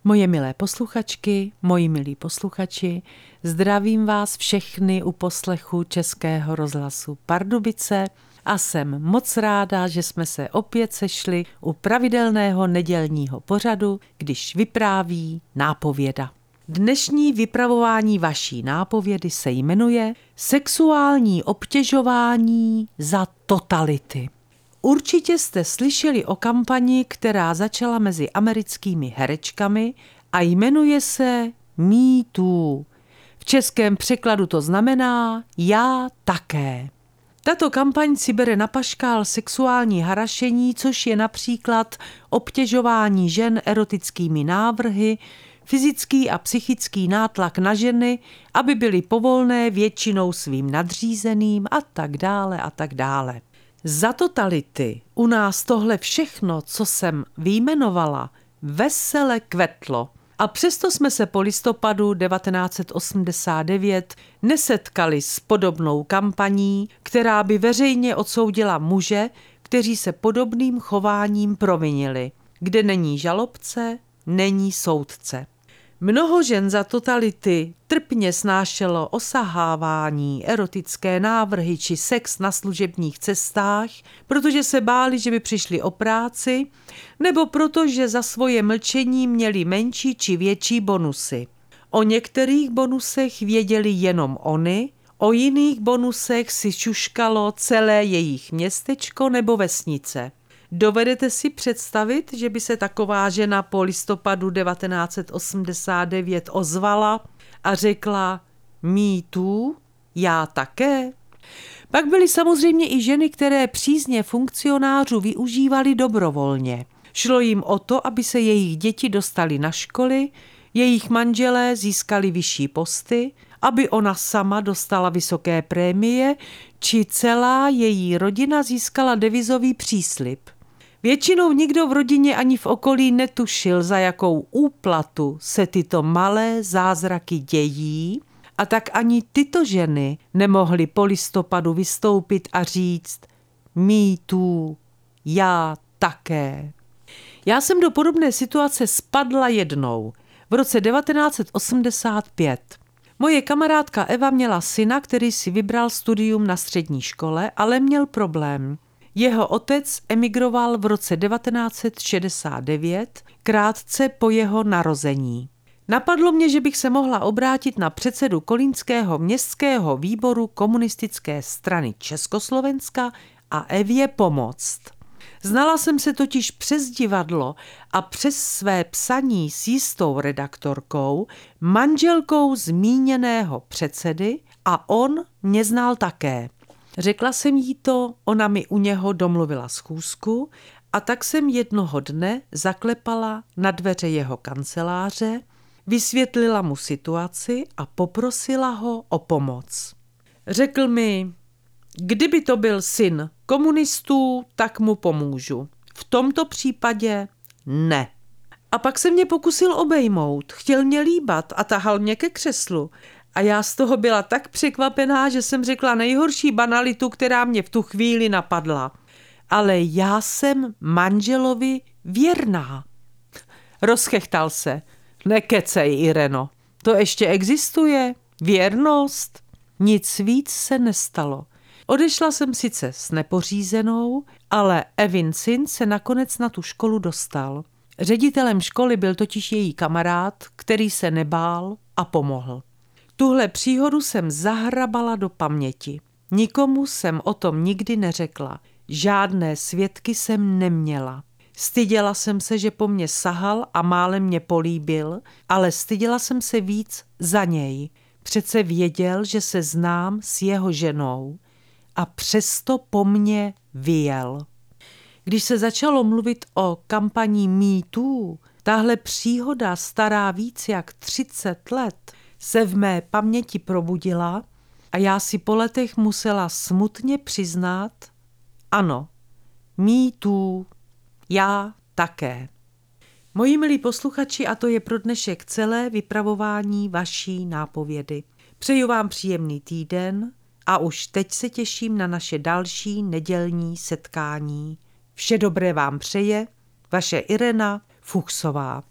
Moje milé posluchačky, moji milí posluchači, zdravím vás všechny u poslechu Českého rozhlasu Pardubice a jsem moc ráda, že jsme se opět sešli u pravidelného nedělního pořadu, když vypráví nápověda. Dnešní vypravování vaší nápovědy se jmenuje Sexuální obtěžování za totality. Určitě jste slyšeli o kampani, která začala mezi americkými herečkami a jmenuje se Me Too. V českém překladu to znamená Já také. Tato kampaň si bere na paškál sexuální harašení, což je například obtěžování žen erotickými návrhy, fyzický a psychický nátlak na ženy, aby byly povolné většinou svým nadřízeným a tak dále a tak dále. Za totality u nás tohle všechno, co jsem vyjmenovala, vesele kvetlo. A přesto jsme se po listopadu 1989 nesetkali s podobnou kampaní, která by veřejně odsoudila muže, kteří se podobným chováním provinili. Kde není žalobce, není soudce. Mnoho žen za totality trpně snášelo osahávání, erotické návrhy či sex na služebních cestách, protože se báli, že by přišli o práci, nebo protože za svoje mlčení měli menší či větší bonusy. O některých bonusech věděli jenom oni, o jiných bonusech si šuškalo celé jejich městečko nebo vesnice. Dovedete si představit, že by se taková žena po listopadu 1989 ozvala a řekla Me Too, já také? Pak byly samozřejmě i ženy, které přízně funkcionářů využívaly dobrovolně. Šlo jim o to, aby se jejich děti dostaly na školy, jejich manželé získali vyšší posty, aby ona sama dostala vysoké prémie, či celá její rodina získala devizový příslib. Většinou nikdo v rodině ani v okolí netušil, za jakou úplatu se tyto malé zázraky dějí, a tak ani tyto ženy nemohly po listopadu vystoupit a říct Me Too, já také. Já jsem do podobné situace spadla jednou, v roce 1985. Moje kamarádka Eva měla syna, který si vybral studium na střední škole, ale měl problém. Jeho otec emigroval v roce 1969, krátce po jeho narození. Napadlo mě, že bych se mohla obrátit na předsedu kolínského městského výboru komunistické strany Československa a Evě pomoct. Znala jsem se totiž přes divadlo a přes své psaní s jistou redaktorkou, manželkou zmíněného předsedy, a on mě znal také. Řekla jsem jí to, ona mi u něho domluvila schůzku a tak jsem jednoho dne zaklepala na dveře jeho kanceláře, vysvětlila mu situaci a poprosila ho o pomoc. Řekl mi, kdyby to byl syn komunistů, tak mu pomůžu. V tomto případě ne. A pak se mě pokusil obejmout, chtěl mě líbat a tahal mě ke křeslu. A já z toho byla tak překvapená, že jsem řekla nejhorší banalitu, která mě v tu chvíli napadla. Ale já jsem manželovi věrná. Rozchechtal se. Nekecej, Ireno. To ještě existuje? Věrnost? Nic víc se nestalo. Odešla jsem sice s nepořízenou, ale Evin syn se nakonec na tu školu dostal. Ředitelem školy byl totiž její kamarád, který se nebál a pomohl. Tuhle příhodu jsem zahrabala do paměti. Nikomu jsem o tom nikdy neřekla. Žádné svědky jsem neměla. Styděla jsem se, že po mně sahal a málem mě políbil, ale styděla jsem se víc za něj. Přece věděl, že se znám s jeho ženou a přesto po mně vyjel. Když se začalo mluvit o kampani Me Too, tahle příhoda stará víc jak 30 let, se v mé paměti probudila a já si po letech musela smutně přiznat, ano, Me Too, já také. Moji milí posluchači, a to je pro dnešek celé vypravování vaší nápovědy. Přeju vám příjemný týden a už teď se těším na naše další nedělní setkání. Vše dobré vám přeje vaše Irena Fuchsová.